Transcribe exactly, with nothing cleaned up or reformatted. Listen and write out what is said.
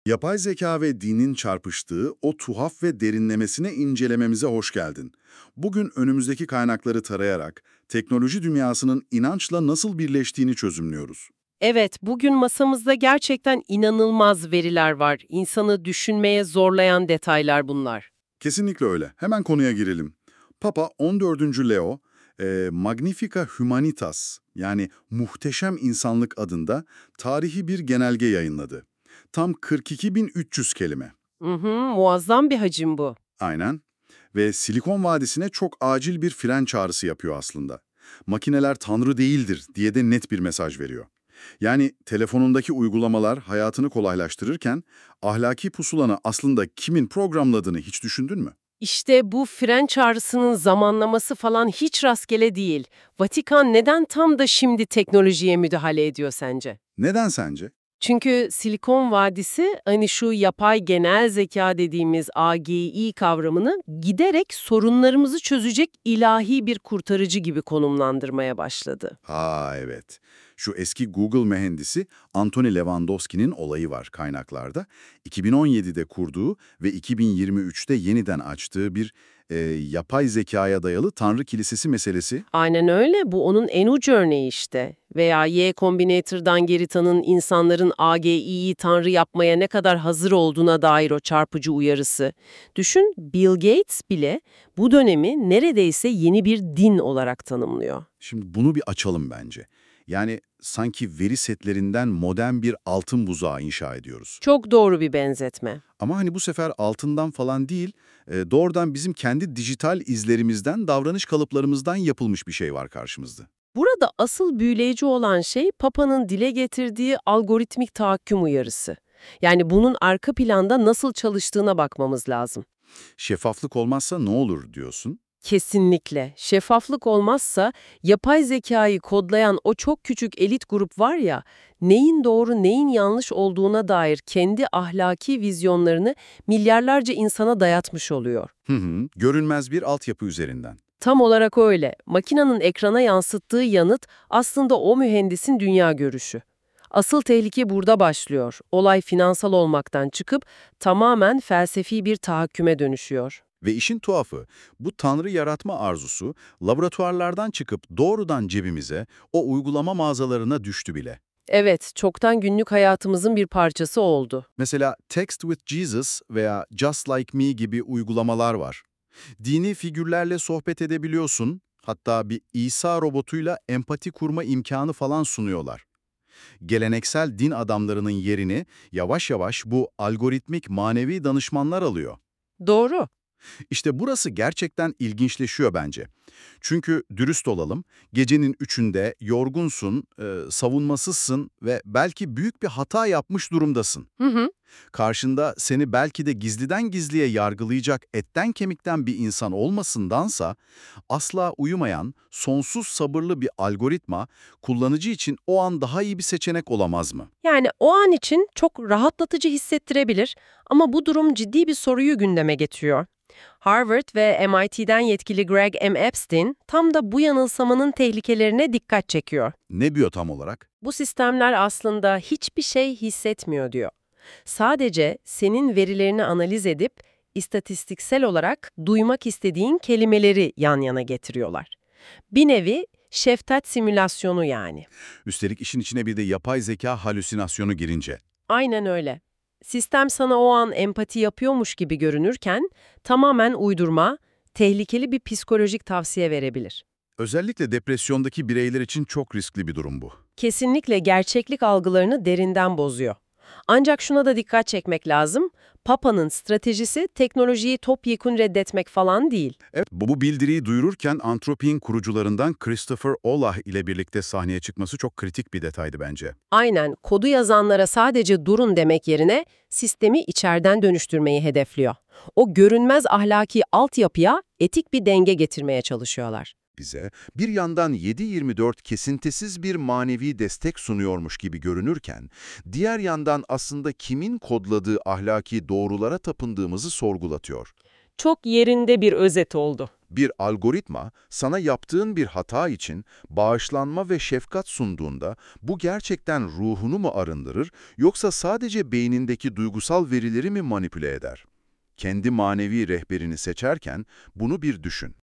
Yapay zeka ve dinin çarpıştığı o tuhaf ve derinlemesine incelememize hoş geldin. Bugün önümüzdeki kaynakları tarayarak teknoloji dünyasının inançla nasıl birleştiğini çözümlüyoruz. Evet, bugün masamızda gerçekten inanılmaz veriler var. İnsanı düşünmeye zorlayan detaylar bunlar. Kesinlikle öyle. Hemen konuya girelim. Papa on dördüncü Leo, e, Magnifica Humanitas yani Muhteşem İnsanlık adında tarihi bir genelge yayınladı. Tam kırk iki bin üç yüz kelime. Hı hı, muazzam bir hacim bu. Aynen. Ve Silikon Vadisi'ne çok acil bir fren çağrısı yapıyor aslında. Makineler tanrı değildir diye de net bir mesaj veriyor. Yani telefonundaki uygulamalar hayatını kolaylaştırırken ahlaki pusulanı aslında kimin programladığını hiç düşündün mü? İşte bu fren çağrısının zamanlaması falan hiç rastgele değil. Vatikan neden tam da şimdi teknolojiye müdahale ediyor sence? Neden sence? Çünkü Silikon Vadisi hani şu yapay genel zeka dediğimiz A G I kavramını giderek sorunlarımızı çözecek ilahi bir kurtarıcı gibi konumlandırmaya başladı. Ha evet. Şu eski Google mühendisi Anthony Lewandowski'nin olayı var kaynaklarda. iki bin on yedide kurduğu ve iki bin yirmi üçte yeniden açtığı bir e, yapay zekaya dayalı Tanrı Kilisesi meselesi. Aynen öyle. Bu onun en ucu örneği işte. Veya Y Combinator'dan Gerita'nın insanların A G I'yi tanrı yapmaya ne kadar hazır olduğuna dair o çarpıcı uyarısı. Düşün, Bill Gates bile bu dönemi neredeyse yeni bir din olarak tanımlıyor. Şimdi bunu bir açalım bence. Yani sanki veri setlerinden modern bir altın buzağı inşa ediyoruz. Çok doğru bir benzetme. Ama hani bu sefer altından falan değil, e, doğrudan bizim kendi dijital izlerimizden, davranış kalıplarımızdan yapılmış bir şey var karşımızda. Burada asıl büyüleyici olan şey Papa'nın dile getirdiği algoritmik tahakküm uyarısı. Yani bunun arka planda nasıl çalıştığına bakmamız lazım. Şeffaflık olmazsa ne olur diyorsun? Kesinlikle. Şeffaflık olmazsa yapay zekayı kodlayan o çok küçük elit grup var ya, neyin doğru neyin yanlış olduğuna dair kendi ahlaki vizyonlarını milyarlarca insana dayatmış oluyor. Hı hı, görünmez bir altyapı üzerinden. Tam olarak öyle. Makinenin ekrana yansıttığı yanıt aslında o mühendisin dünya görüşü. Asıl tehlike burada başlıyor. Olay finansal olmaktan çıkıp tamamen felsefi bir tahakküme dönüşüyor. Ve işin tuhafı, bu tanrı yaratma arzusu laboratuvarlardan çıkıp doğrudan cebimize, o uygulama mağazalarına düştü bile. Evet, çoktan günlük hayatımızın bir parçası oldu. Mesela Text with Jesus veya Just Like Me gibi uygulamalar var. Dini figürlerle sohbet edebiliyorsun, hatta bir İsa robotuyla empati kurma imkanı falan sunuyorlar. Geleneksel din adamlarının yerini yavaş yavaş bu algoritmik manevi danışmanlar alıyor. Doğru. İşte burası gerçekten ilginçleşiyor bence. Çünkü dürüst olalım, gecenin üçünde yorgunsun, e, savunmasızsın ve belki büyük bir hata yapmış durumdasın. Hı hı. Karşında seni belki de gizliden gizliye yargılayacak etten kemikten bir insan olmasındansa, asla uyumayan, sonsuz sabırlı bir algoritma kullanıcı için o an daha iyi bir seçenek olamaz mı? Yani o an için çok rahatlatıcı hissettirebilir ama bu durum ciddi bir soruyu gündeme getiriyor. Harvard ve M I T'den yetkili Greg M. Epstein tam da bu yanılsamanın tehlikelerine dikkat çekiyor. Ne diyor tam olarak? Bu sistemler aslında hiçbir şey hissetmiyor diyor. Sadece senin verilerini analiz edip istatistiksel olarak duymak istediğin kelimeleri yan yana getiriyorlar. Bir nevi şeftat simülasyonu yani. Üstelik işin içine bir de yapay zeka halüsinasyonu girince. Aynen öyle. Sistem sana o an empati yapıyormuş gibi görünürken tamamen uydurma, tehlikeli bir psikolojik tavsiye verebilir. Özellikle depresyondaki bireyler için çok riskli bir durum bu. Kesinlikle gerçeklik algılarını derinden bozuyor. Ancak şuna da dikkat çekmek lazım. Papa'nın stratejisi teknolojiyi topyekun reddetmek falan değil. Evet, bu bu bildiriyi duyururken Anthropic'in kurucularından Christopher Olah ile birlikte sahneye çıkması çok kritik bir detaydı bence. Aynen kodu yazanlara sadece durun demek yerine sistemi içeriden dönüştürmeyi hedefliyor. O görünmez ahlaki altyapıya etik bir denge getirmeye çalışıyorlar. Bize bir yandan yedi yirmi dört kesintisiz bir manevi destek sunuyormuş gibi görünürken, diğer yandan aslında kimin kodladığı ahlaki doğrulara tapındığımızı sorgulatıyor. Çok yerinde bir özet oldu. Bir algoritma sana yaptığın bir hata için bağışlanma ve şefkat sunduğunda bu gerçekten ruhunu mu arındırır yoksa sadece beynindeki duygusal verileri mi manipüle eder? Kendi manevi rehberini seçerken bunu bir düşün.